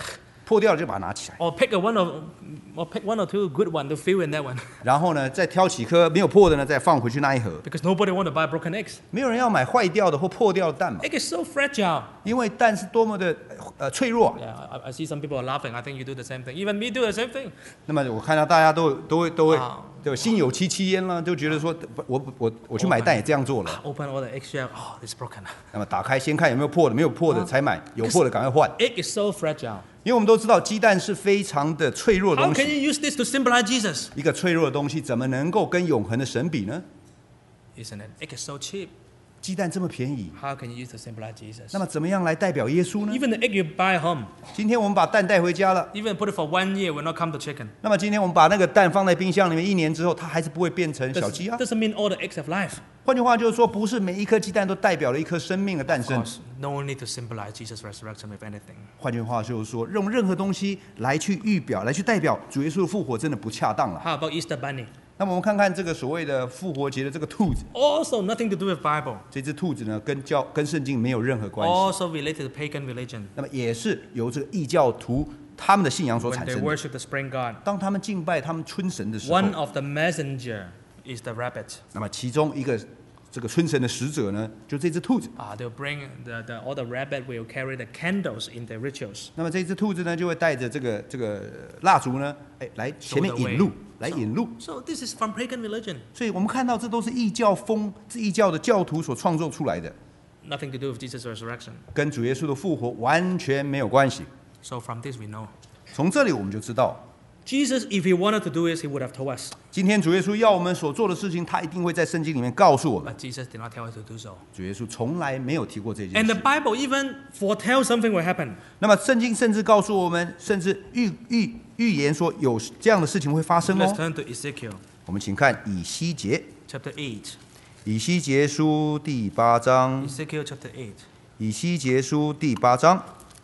S2: 破掉了就把它拿起来，
S1: Or pick a one or, or pick one or two good one to fill in that one.
S2: 然后呢，再挑几颗没有破的呢，再放回去那一盒。
S1: Because nobody want to buy broken eggs.
S2: 没有人要买坏掉的或破掉的蛋嘛，
S1: Egg is so fragile.
S2: 因为蛋是多么的呃脆弱。
S1: Yeah, I, I see some people are laughing. I think you do the same thing. Even me do the same thing.
S2: 那么我看到大家都都会都会
S1: 啊
S2: 就心有戚戚焉了，就觉得说，我我我去买蛋也这样做了。
S1: Open all the eggshell. Oh, it's broken.
S2: 那么打开先看有没有破的，没有破的才买，有破的赶快换。
S1: Egg is so fragile.
S2: 因为我们都知道鸡蛋是非常的脆弱的
S1: How
S2: 东
S1: can
S2: 西，
S1: you use this to symbolize Jesus?
S2: 一个脆弱的东西怎么能够跟永恒的神比呢？
S1: Isn't it? Egg is so cheap.
S2: 鸡蛋这么便宜，
S1: How can you use to symbolize Jesus?
S2: 那么怎么样来代表耶稣呢？
S1: Even the egg you buy at home,
S2: 今天我们把蛋带回家了，
S1: even put it for one year, will not come to chicken.
S2: 那么今天我们把那个蛋放在冰箱里面，一年之后它还是不会变成小鸡啊。
S1: Doesn't mean all the eggs have life.
S2: 换句话就是说，不是每一颗鸡蛋都代表了一颗生命的诞
S1: Of
S2: 生。
S1: course, no need to symbolize Jesus' resurrection with anything.
S2: 换句话就是说，用任何东西来去预表、来去代表主耶稣的复活，真的不恰当了。
S1: How about Easter bunny?
S2: 那么我们看看这个所谓的复活节的这个兔子，
S1: Also nothing to do with Bible.
S2: 这只兔子呢，跟教跟圣经没有任何关系，
S1: Also related to pagan religion.
S2: 那么也是由这个异教徒他们的信仰所
S1: When
S2: 产
S1: they
S2: 生的。
S1: worship the spring god,
S2: 当他们敬拜他们春神的时
S1: one
S2: 候，
S1: of the messenger is the rabbit.
S2: 那么其中一个这个春神的使者呢，就这只兔子。
S1: Uh, they'll bring the, the all the rabbit will carry the candles in their rituals.
S2: 那么这只兔子呢，就会带着这个这个蜡烛呢，哎，来前面引路，来引路。
S1: So this is from pagan religion.
S2: 所以我们看到这都是异教风、是异教的教徒所创作出来的，
S1: Nothing to do with Jesus' resurrection.
S2: 跟主耶稣的复活完全没有关系。
S1: So from this we know.
S2: 从这里我们就知道，
S1: Jesus, if he wanted to do it, he would have told us.
S2: 今天主耶稣要我们所做的事情，他一定会在圣经里面告诉我们。
S1: But Jesus did not tell us to do so.
S2: 主耶稣从来没有提过这件
S1: And the
S2: 事。
S1: Bible even foretells something will happen.
S2: 那么圣经甚至告诉我们，甚至预预预言说有这样的事情会发生
S1: Let's
S2: 哦。
S1: turn to Ezekiel
S2: 我们请看以西结，
S1: chapter eight.
S2: 以西结书第八章，
S1: Ezekiel chapter eight,
S2: 以西结书第八章，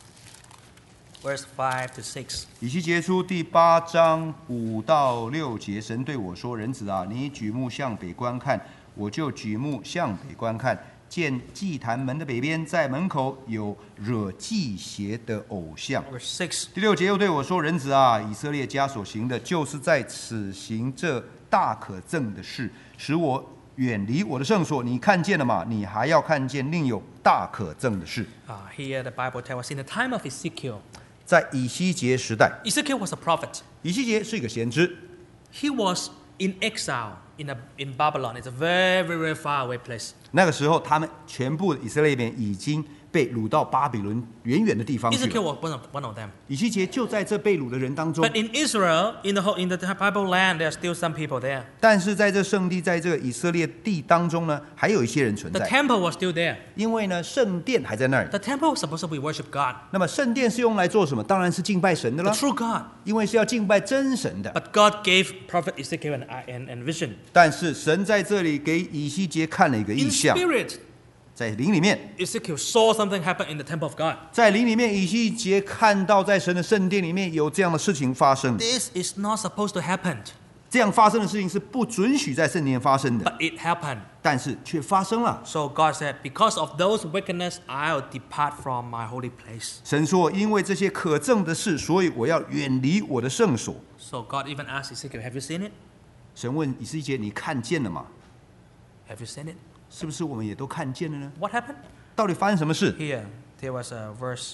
S1: verse five to six.
S2: 以西结书第八章五到六节，神对我说：“人子啊，你举目向北观看，我就举目向北观看，见祭坛门的北边，在门口有惹祭邪的偶像。”
S1: Verse six.
S2: 第六节又对我说：“人子啊，以色列家所行的，就是在此行这大可憎的事，使我远离我的圣所。你看见了吗？你还要看见另有大可憎的事。”
S1: Uh, here the Bible tells us in the time of Ezekiel,
S2: 在以西结时代，
S1: Ezekiel was a prophet.
S2: 以西结是一个先知，
S1: He was in exile in, a, in Babylon. It's a very, very far away place.
S2: 那个时候他们全部以色列人已经被掳到巴比伦远远的地方去
S1: Ezekiel
S2: 了。
S1: was one of, one of them.
S2: 以西结就在这被掳的人当中，
S1: But in Israel, in the whole, in the Bible land, there are still some people there.
S2: 但是在这圣地，在这个以色列地当中呢，还有一些人存
S1: The
S2: 在，
S1: temple was still there.
S2: 因为呢，圣殿还在那儿。
S1: The temple was supposed to be worship God,
S2: 那么圣殿是用来做什么？当然是敬拜神的
S1: the
S2: 了，
S1: true God.
S2: 因为是要敬拜真神的。
S1: But God gave prophet Ezekiel an, an, an vision.
S2: 但是神在这里给以西结看了一个
S1: In
S2: 异象，
S1: spirit,
S2: 在灵里面，
S1: Ezekiel saw something happen in the temple of God.
S2: 在灵里面，以西结看到在神的圣殿里面有这样的事情发生。
S1: This is not supposed to happen,
S2: 这样发生的事情是不准许在圣殿发生的，
S1: but it happened.
S2: 但是却发生了。
S1: So God said, because of those wickedness, I'll depart from my holy place.
S2: 神说：“因为这些可憎的事，所以我要远离我的圣所。
S1: So God even asked Ezekiel, have you seen it? ”
S2: 神问以西结：“你看见了吗？
S1: Have you seen it?
S2: 是不是我们也都看见了呢？
S1: What happened?
S2: 到底发生什么事？”
S1: Here, there was a verse,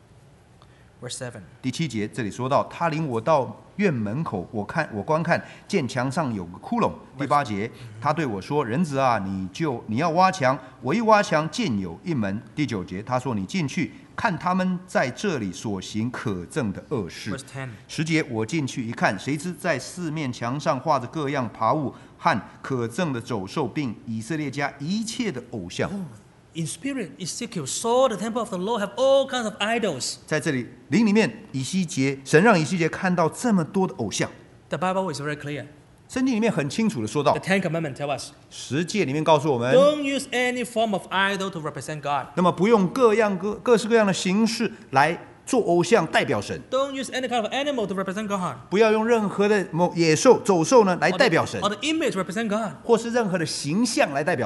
S1: verse seven.
S2: 第七节这里说到，他领我到院门口，我看我观看，见墙上有个窟窿。第八节，他对我说：“人子啊，你就你要挖墙。”我一挖墙，见有一门。第九节，他说：“你进去看他们在这里所行可憎的恶事。”
S1: Verse ten.
S2: 十节，我进去一看，谁知在四面墙上画着各样爬物和可憎的走兽，并以色列家一切的偶像。
S1: In spirit, Ezekiel saw the temple of the Lord have all kinds of idols.
S2: 在这里灵里面，以西结神让以西结看到这么多的偶像。
S1: The Bible is very clear.
S2: 圣经里面很清楚的说到
S1: The，Ten Commandments tell us,
S2: 十诫里面告诉我们，
S1: don't use any form of idol to represent God.
S2: 那么不用各样各各式各样的形式来做偶像代表神，
S1: Don't use any kind of animal to represent God.
S2: 不要用任何的某野兽、走兽呢来
S1: Or
S2: 代
S1: the,
S2: 表神，
S1: or the image represent God.
S2: 或是任何的形象来代表神。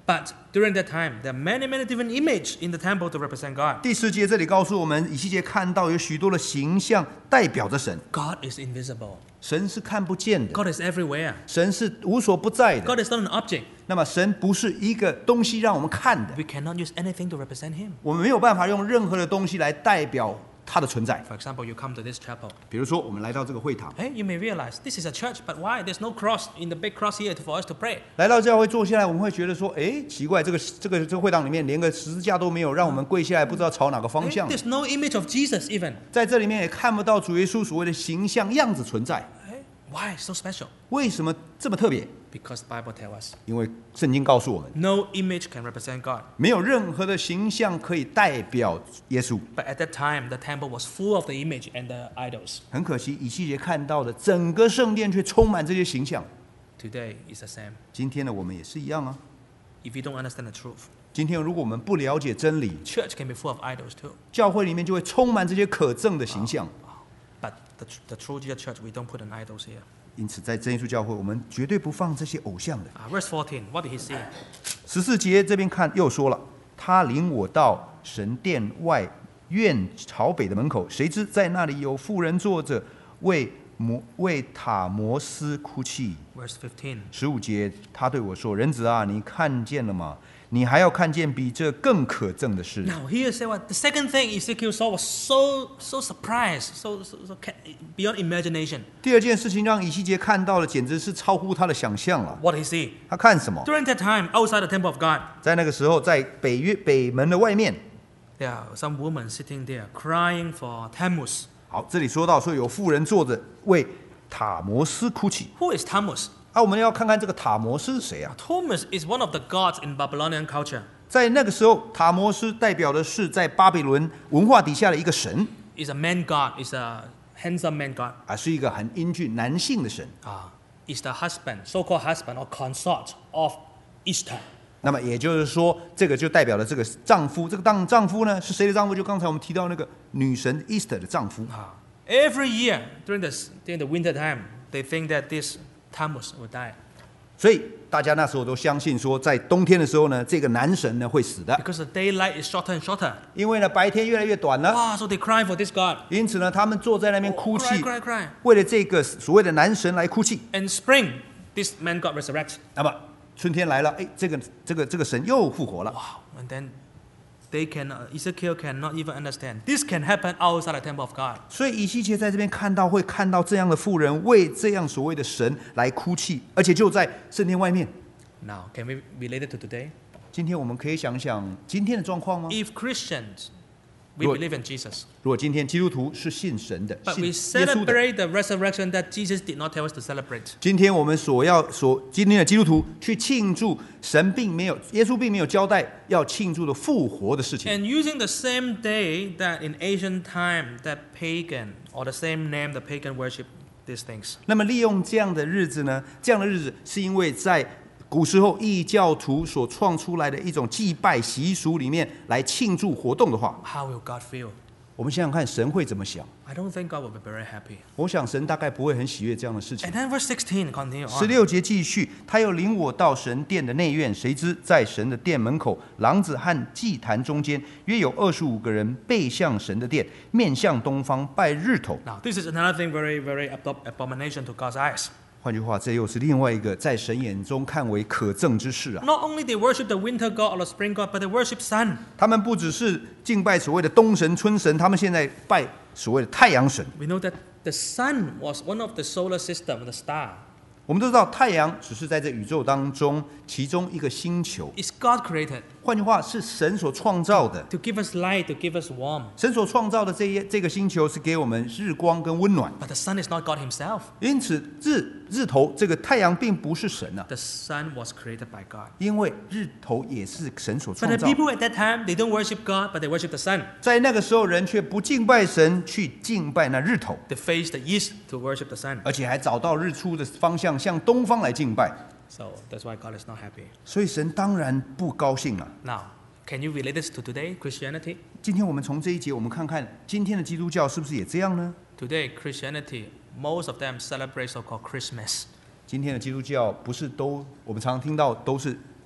S1: But during that time, there are many, many different images in the temple to represent God.
S2: 第十节这里告诉我们，以西结看到有许多的形象代表着神，
S1: God is invisible.
S2: 神是看不见的，
S1: God is everywhere.
S2: 神是无所不在的。
S1: God is not an object.
S2: 那么神不是一个东西让我们看的，
S1: We cannot use anything to represent Him.
S2: 我们没有办法用任何的东西来代表他的存在。
S1: For example, you come to this chapel.
S2: 比如说，我们来到这个会堂，
S1: Hey, you may realize this is a church, but why? There's no cross in the big cross here for us to pray.
S2: 来到教会坐下来，我们会觉得说，哎，奇怪，这个这个这个会堂里面连个十字架都没有，让我们跪下来不知道朝哪个方
S1: Hey,
S2: 向。
S1: there's no image of Jesus even.
S2: 在这里面也看不到主耶稣所谓的形象样子存在。
S1: Hey, why so special?
S2: 为什么这么特别？
S1: Because the Bible tells us
S2: 因为圣经告诉我们，
S1: no image can represent God.
S2: 没有任何的形象可以代表耶稣。
S1: But at that time, the temple was full of the image and the idols.
S2: 很可惜，以西结看到的整个圣殿却充满这些形象。
S1: Today is the same.
S2: 今天的我们也是一样啊。
S1: If you don't understand the truth,
S2: 今天如果我们不了解真理，
S1: church can be full of idols too.
S2: 教会里面就会充满这些可憎的形象。
S1: But the, the true Jesus church, we don't put an idols here.
S2: 因此，在真耶稣教会，我们绝对不放这些偶像的。
S1: Uh, verse fourteen, what did he see?
S2: 十四节这边看又说了，他领我到神殿外院朝北的门口，谁知在那里有妇人坐着，为摩为塔摩斯哭泣。
S1: Verse fifteen.
S2: 十五节，他对我说：“人子啊，你看见了吗？你还要看见比这更可憎的事。”
S1: Now here say what the second thing Ezekiel saw was so so surprised, so so, so ca- beyond imagination.
S2: 第二件事情让以西结看到了，简直是超乎他的想象了。
S1: What did he see?
S2: 他看什么？
S1: During that time, outside the temple of God,
S2: 在那个时候，在北约北门的外面，
S1: there are some women sitting there crying for Tammuz.
S2: 好，这里说到说有妇人坐着为塔摩斯哭泣。
S1: Who is Tammuz?
S2: 啊，我们要看看这个塔摩斯是谁啊？
S1: Tammuz is one of the gods in Babylonian culture.
S2: 在那个时候，塔摩斯代表的是在巴比伦文化底下的一个神，
S1: Is a man god. Is a handsome man god.
S2: 啊，是一个很英俊男性的神。
S1: Ah, is the husband, so-called husband or consort of Ishtar.
S2: 那么也就是说，这个就代表了这个丈夫。这个当丈夫呢，是谁的丈夫？就刚才我们提到那个女神 Easter 的丈夫。
S1: Ah. Every year during the during the winter time, they think that this Tammuz will die
S2: 所以大家那时候都相信说，在冬天的时候呢，这个男神呢会死的，
S1: because the daylight is shorter and shorter.
S2: 因为呢白天越来越短了。
S1: Wow, so they cry for this god.
S2: 因此呢，他们坐在那边哭
S1: Oh, cry,
S2: 泣，
S1: cry, cry.
S2: 为了这个所谓的男神来哭泣。
S1: In spring, this man god resurrects.
S2: 那么春天来了，哎，这个这个这个神又复活了。
S1: Wow, and then they can uh, Ezekiel cannot even understand. This can happen outside the temple of God.
S2: 所以以西结在这边看到，会看到这样的妇人为这样所谓的神来哭泣，而且就在圣殿外面。
S1: Now, can we relate it to today?
S2: 今天我们可以想想今天的状况吗？
S1: If Christians, we
S2: Lord.
S1: believe in Jesus,
S2: 如果今天基督徒是信神的，
S1: but
S2: 信
S1: we
S2: 耶稣的，
S1: celebrate the resurrection that Jesus did not tell us to celebrate.
S2: 今天我们所要所今天的基督徒去庆祝神并没有耶稣并没有交代要庆祝的复活的事情。
S1: And using the same day that in ancient time that pagan or the same name the pagan worship these things.
S2: 那么利用这样的日子呢？这样的日子是因为在古时候异教徒所创出来的一种祭拜习俗里面来庆祝活动的话，
S1: How will God feel?
S2: 我们想想看神会怎么想？
S1: I don't think God will be very happy.
S2: 我想神大概不会很喜悦这样的事情
S1: And。then verse sixteen continue
S2: 十
S1: on.
S2: 六节继续，他又领我到神殿的内院，谁知在神的殿门口，廊子和祭坛中间，约有二十五个人背向神的殿，面向东方拜日头。
S1: Now, this is another thing very, very abdo- abomination to God's eyes.
S2: 换句话，这又是另外一个在神眼中看为可憎之事啊！
S1: Not only they worship the winter god or the spring god, but they worship sun.
S2: 他们不只是敬拜所谓的冬神、春神，他们现在拜所谓的太阳神。
S1: We know that the sun was one of the solar system, the star.
S2: 我们都知道，太阳只是在这宇宙当中其中一个星球。
S1: It's God created
S2: 换句话，是神所创造的。
S1: to give us light, to give us warmth.
S2: 神所创造的这一这个星球是给我们日光跟温暖。
S1: But the sun is not God himself.
S2: 因此日日头这个太阳并不是神啊，
S1: The sun was created by God.
S2: 因为日头也是神所
S1: But
S2: 创
S1: the
S2: 造。
S1: people at that time, they don't worship God, but they worship the sun.
S2: 在那个时候，人却不敬拜神，去敬拜那日头，
S1: They face the east to worship the sun.
S2: 而且还找到日出的方向，向东方来敬拜。
S1: So that's why God is not happy.
S2: 所以神当然不高兴了。
S1: Now, can you relate this to today, Christianity?
S2: 今天我们从这一节，我们看看今天的基督教是不是也这样呢？
S1: Today, Christianity, most of them celebrate so-called Christmas.
S2: 今天的基督教不是都我们常常听到都是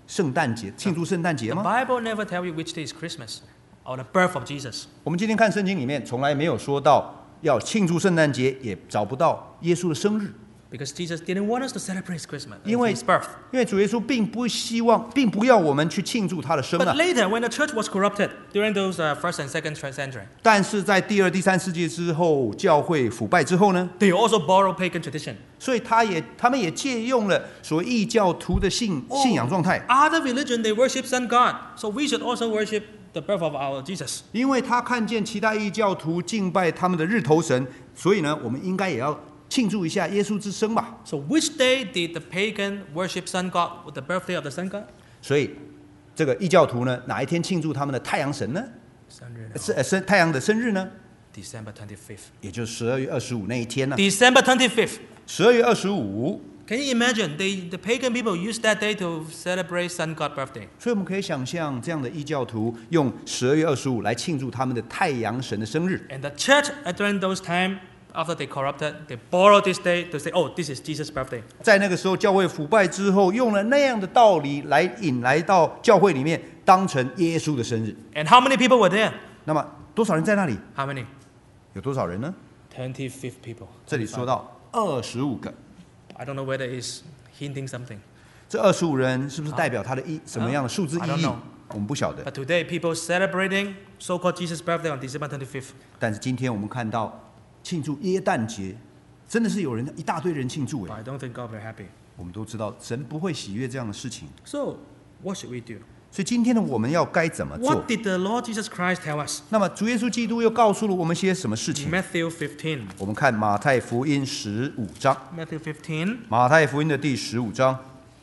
S2: 圣诞节，庆祝圣诞节
S1: The
S2: 吗？
S1: Bible never tell you which day is Christmas or the birth of Jesus.
S2: 我们今天看圣经里面从来没有说到要庆祝圣诞节，也找不到耶稣的生日，
S1: Because Jesus didn't want us to celebrate his Christmas,
S2: 因为
S1: his birth.
S2: 因为主耶稣并不希望，并不要我们去庆祝他的生
S1: But
S2: 啊。
S1: later, when the church was corrupted during those uh, first and second century,
S2: 但是在第二、第三世纪之后，教会腐败之后呢，
S1: they also borrowed pagan tradition.
S2: 所以他也他们也借用了所谓异教徒的信信仰状态，
S1: Other religion, they worship sun god, so we should also worship the birth of our Jesus.
S2: 因为他看见其他异教徒敬拜他们的日头神，所以呢，我们应该也要庆祝一下耶稣之生吧。
S1: So which day did the pagan worship sun god with the birthday of the sun god?
S2: 所以这个异教徒呢，哪一天庆祝他们的太阳神呢？是呃生太阳的生日呢？
S1: December twenty-fifth.
S2: 也就是十二月二十五那一天呢。
S1: December twenty-fifth.
S2: 十二月二十五，
S1: Can you imagine? They, the pagan people used that day to celebrate sun god birthday.
S2: 所以我们可以想象这样的异教徒用十二月二十五来庆祝他们的太阳神的生日。
S1: And the church uh, during those time, after they corrupted, they borrowed this day to say, oh, this is Jesus' birthday.
S2: 在那个时候，教会腐败之后，用了那样的道理来引来到教会里面，当成耶稣的生日。
S1: And how many people were there?
S2: 那么多少人在那里？
S1: How many?
S2: 有多少人呢？
S1: twenty-five people.
S2: 这里说到二十五个，
S1: I don't know whether it's hinting something.
S2: 这二十五人是不是代表他的意什么样的数字
S1: I
S2: 意
S1: don't
S2: 义
S1: know.？
S2: 我们不晓得。
S1: But today, people celebrating so-called Jesus' birthday on December twenty-fifth.
S2: 但是今天我们看到庆祝耶诞节，真的是有人一大堆人庆祝
S1: But
S2: 哎。
S1: I don't think God will be happy.
S2: 我们都知道神不会喜悦这样的事情，
S1: So, what should we do?
S2: 所以今天的我们要该怎么做
S1: What？did the Lord Jesus Christ tell us?
S2: 那么主耶稣基督又告诉了我们些什么事情？
S1: Matthew fifteen.
S2: 我们看马太福音十五章，
S1: Matthew fifteen,
S2: 马太福音的第十五章，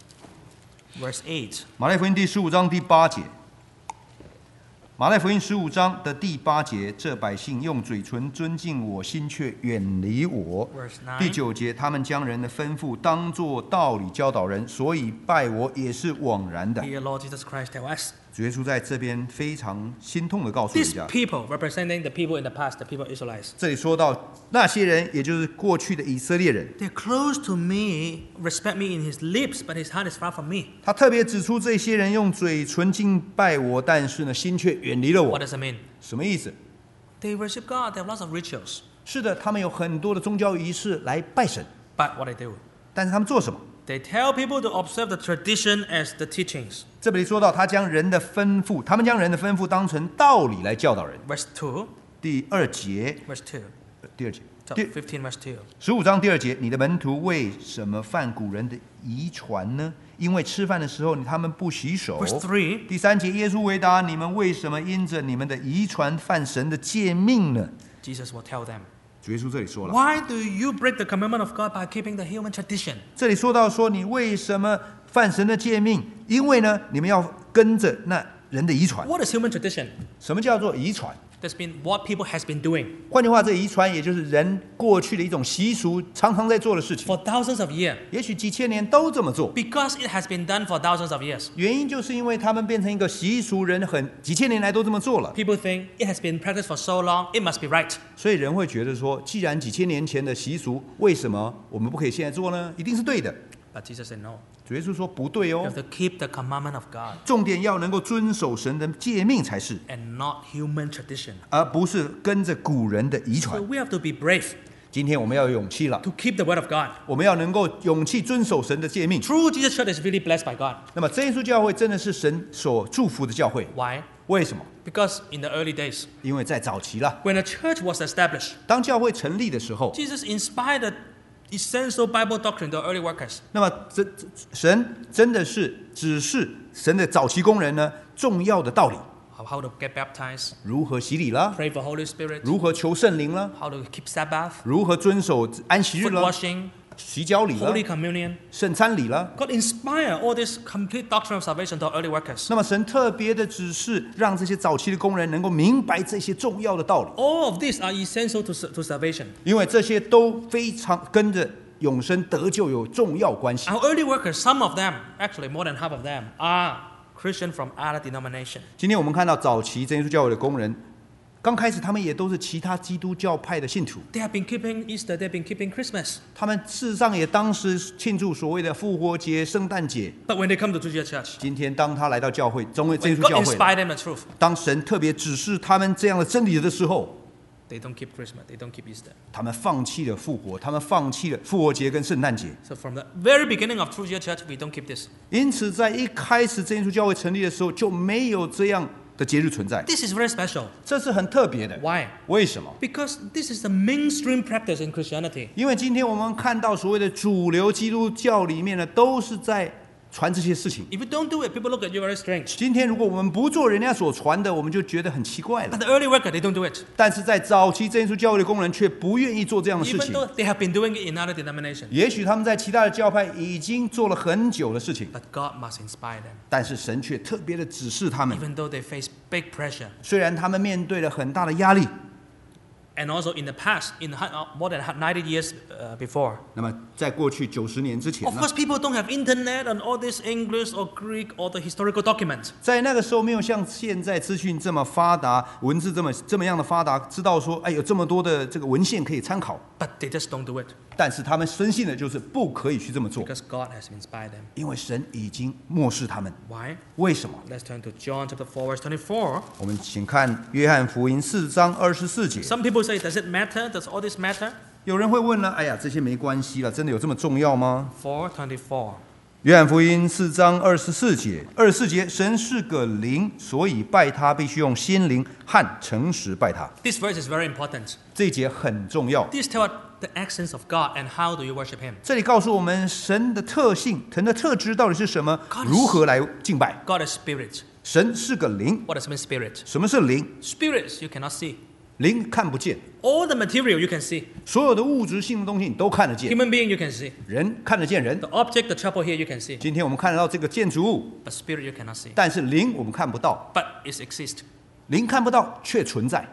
S1: verse eight.
S2: 马太福音第十五章第八节。马太福音十五章的第八节，这百姓用嘴唇尊敬我，心却远离我。
S1: Verse
S2: 第
S1: nine.
S2: 九节，他们将人的吩咐当作道理教导人，所以拜我也是枉然的。
S1: Here, Lord Jesus Christ tell us.
S2: 主耶稣在这边非常心痛的告诉人
S1: These
S2: 家，
S1: people, representing the people in the past, the people Israelites,
S2: 这里说到那些人，也就是过去的以色列人，
S1: they're close to me, respect me in his lips, but his heart is far from me.
S2: 他特别指出这些人用嘴唇敬拜我，但是呢，心却远离了我
S1: What。does it mean?
S2: 什么意思？
S1: They worship God, they have lots of rituals.
S2: 是的，他们有很多的宗教仪式来拜神，
S1: But what they do?
S2: 但是他们做什么？
S1: They tell people to observe the tradition as the teachings.
S2: 这里说到，他将人的吩咐，他们将人的吩咐当成道理来教导人。
S1: Verse two,
S2: 第二节，
S1: verse two.
S2: 呃第二节，
S1: So
S2: 第
S1: fifteen, verse two.
S2: 十五章第二节，你的门徒为什么犯古人的遗传呢？因为吃饭的时候他们不洗手。
S1: Verse three,
S2: 第三节，耶稣回答：你们为什么因着你们的遗传犯神的诫命呢？
S1: Jesus will tell them,
S2: 主耶稣这里说了，
S1: why do you break the commandment of God by keeping the human tradition?
S2: 这里说到说你为什么犯神的诫命？因为呢，你们要跟着那人的遗传。
S1: What is human tradition?
S2: 什么叫做遗传？
S1: That's been what people has been doing
S2: 换句话，这遗传也就是人过去的一种习俗，常常在做的事情。
S1: for thousands of years.
S2: 也许几千年都这么做，
S1: Because it has been done for thousands of years.
S2: 原因就是因为他们变成一个习俗，人很几千年来都这么做了，
S1: People think it has been practiced for so long, it must be right.
S2: 所以人会觉得说，既然几千年前的习俗，为什么我们不可以现在做呢？一定是对的。
S1: But Jesus said no.
S2: 主耶稣说不对
S1: You
S2: 哦
S1: have，to keep the commandment of God
S2: 重点要能够遵守神的诫命才是，
S1: and not human tradition.
S2: 而不是跟着古人的遗
S1: So
S2: 传。
S1: we have to be brave
S2: 今天我们要有勇气了，
S1: to keep the word of God.
S2: 我们要能够勇气遵守神的诫命。
S1: True Jesus Church is really blessed by God.
S2: 那么真耶稣教会真的是神所祝福的教会，
S1: Why?
S2: 为什么？
S1: Because in the early days,
S2: 因为在早期了，
S1: when the church was established,
S2: 当教会成立的时候，
S1: Jesus inspired the essential Bible doctrine to early workers.
S2: 那么这这神真的是指示神的早期工人呢重要的道理，
S1: How, how to get baptized,
S2: 如何洗礼了，
S1: pray for Holy Spirit,
S2: 如何求圣灵了，
S1: how to keep Sabbath,
S2: 如何遵守安息日
S1: foot
S2: 了，
S1: washing,
S2: 洗脚礼了，
S1: Holy Communion.
S2: 圣餐礼了。
S1: God inspired all this complete doctrine of salvation to early workers.
S2: 那么神特别的指示，让这些早期的工人能够明白这些重要的道理，
S1: All of these are essential to, to salvation.
S2: 因为这些都非常跟着永生得救有重要关系。
S1: Our early workers, some of them, actually more than half of them, are Christian from other denomination.
S2: 今天我们看到早期真耶稣教会的工人， 刚开始他们也都是其他基督教派的信徒，
S1: They have been keeping Easter, they have been keeping Christmas.
S2: 他们事实上也当时庆祝所谓的复活节、圣诞节。
S1: But when they come to Jesus Church,
S2: 今天当他来到教会，中正
S1: when
S2: 耶稣
S1: God
S2: 教会，
S1: inspired them the truth,
S2: 当神特别指示他们这样的真理的时候，
S1: they don't keep Christmas, they don't keep Easter.
S2: 他们放弃了复活，他们放弃了复活节跟圣诞节。
S1: So from the very beginning of True Jesus Church, we don't keep this.
S2: 因此，在一开始真耶稣教会成立的时候，就没有这样的节日存在，
S1: This is very special.
S2: 这是很特别的。
S1: Why?
S2: 为什么？
S1: Because this is the mainstream practice in Christianity.
S2: 因为今天我们看到所谓的主流基督教里面呢，都是在传这些事情。
S1: If you don't do it, people look at you very strange.
S2: 今天如果我们不做人家所传的，我们就觉得很奇怪了。
S1: But the early worker, they don't do it.
S2: 但是在早期真耶稣教会的工人却不愿意做这样的事
S1: Even
S2: 情。
S1: though they have been doing it in other denominations.
S2: 也许他们在其他的教派已经做了很久的事情，
S1: But God must inspire them.
S2: 但是神却特别的指示他们。
S1: Even though they face big pressure.
S2: 虽然他们面对了很大的压力，
S1: And also in the past, in more than ninety years uh, before.
S2: 那么在过去九十年之前
S1: Of
S2: 呢，
S1: course, people don't have internet and all this English or Greek or the historical documents.
S2: 在那个时候没有像现在资讯这么发达，文字这么这么样的发达，知道说，哎，有这么多的这个文献可以参考。
S1: But they just don't do it
S2: 但是他们深信的就是不可以去这么做，
S1: because God has inspired them.
S2: 因为神已经漠视他们。
S1: Why?
S2: 为什么？
S1: Let's turn to John chapter four, verse twenty-four.
S2: 我们请看约翰福音四章二十四节。
S1: Some people say, does it matter? Does all this matter?
S2: 有人会问了，哎呀，这些没关系了，真的有这么重要吗？
S1: four twenty-four.
S2: 约翰福音四章二十四节，二十四节，神是个灵，所以拜他必须用心灵和诚实拜他。
S1: This verse is very important.
S2: 这一节很重要，
S1: This tells the essence of God and how do you worship Him.
S2: 这里告诉我们神的特性，神的特质到底是什么
S1: God，is-
S2: 如何来敬拜。
S1: God is spirit.
S2: 神是个灵，
S1: What does it mean, spirit?
S2: 什么是灵？
S1: Spirits you cannot see.
S2: 灵看不见，
S1: All the material you can see.
S2: 所有的物质性的东西你都看得见，
S1: Human being you can see.
S2: 人看得见人。
S1: The object, the trouble here you can see.
S2: 今天我们看得到这个建筑物，
S1: But spirit you cannot see.
S2: 但是灵我们看不到，
S1: But it exists.
S2: 灵看不到却存在。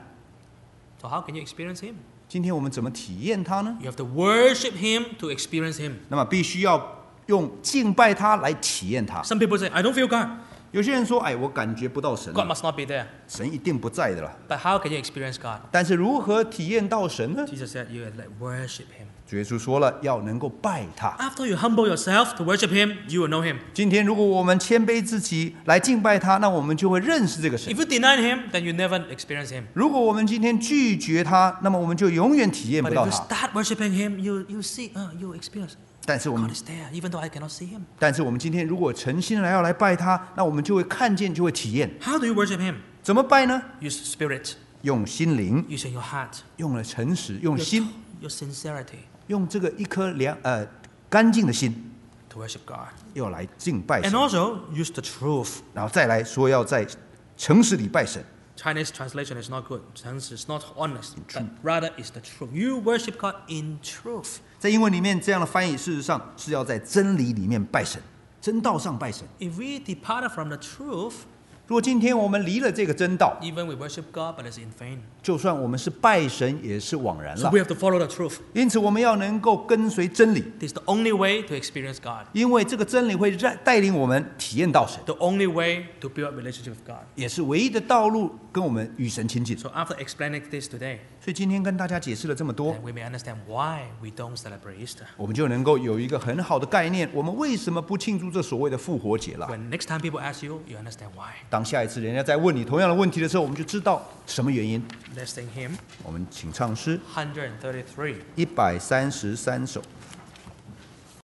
S1: So how can you experience Him?
S2: 今天我们怎么体验它呢？
S1: You have to worship Him to experience Him.
S2: 那么必须要用敬拜他来体验他。
S1: Some people say, I don't feel God.
S2: 有些人说，哎，我感觉不到神
S1: God
S2: 了，
S1: must not be there.
S2: 神一定不在的了。
S1: But how can you experience God?
S2: 但是如何体验到神呢？
S1: Jesus said, you like worship Him.
S2: 主耶稣说了，要能够拜他。
S1: After you humble yourself to worship Him, you will know Him.
S2: 今天如果我们谦卑自己来敬拜他，那我们就会认识这个神
S1: If。you deny Him, then you never experience Him.
S2: 如果我们今天拒绝他，那么我们就永远体验
S1: But
S2: 不
S1: if
S2: 到
S1: you
S2: 他。
S1: start worshiping Him, you you see, uh, you experience.
S2: 但是我
S1: God
S2: 们，
S1: is there, even though I cannot see Him.
S2: 但是我们今天如果诚心来要来拜他，那我们就会看见，就会体验。
S1: How do you worship Him?
S2: 怎么拜呢？
S1: Use spirit,
S2: 用心灵，
S1: using your heart,
S2: 用了诚实，用
S1: your,
S2: 心，
S1: your sincerity
S2: 用这个一颗良呃干净的心，
S1: to worship God.
S2: 要来敬拜
S1: And
S2: 神。
S1: also use the truth.
S2: 然后再来说要在诚实里拜神。
S1: Chinese translation is not good. Chinese is not honest, but rather is the truth. You worship God in truth.
S2: 在英文里面这样的翻译，事实上是要在真理里面拜神，真道上拜神。
S1: If we departed from the truth,
S2: 如果今天我们离了这个真道，
S1: even we worship God, but it's in vain.
S2: 就算我们是拜神，也是枉然
S1: So
S2: 了
S1: we。have to follow the truth.
S2: 因此，我们要能够跟随真理，
S1: This is the only way to experience God.
S2: 因为这个真理会带带领我们体验到神，
S1: The only way to build a relationship with God.
S2: 也是唯一的道路，跟我们与神亲近。
S1: So after explaining this today,
S2: 所以今天跟大家解释了这么多，
S1: then we may understand why we don't celebrate Easter.
S2: 我们就能够有一个很好的概念，我们为什么不庆祝这所谓的复活节了。
S1: When next time people ask you, you understand why.
S2: 当下一次人家在问你同样的问题的时候，我们就知道什么原因。
S1: Let's sing hymn
S2: 我们请唱诗
S1: one thirty-three.
S2: 一百三十三首。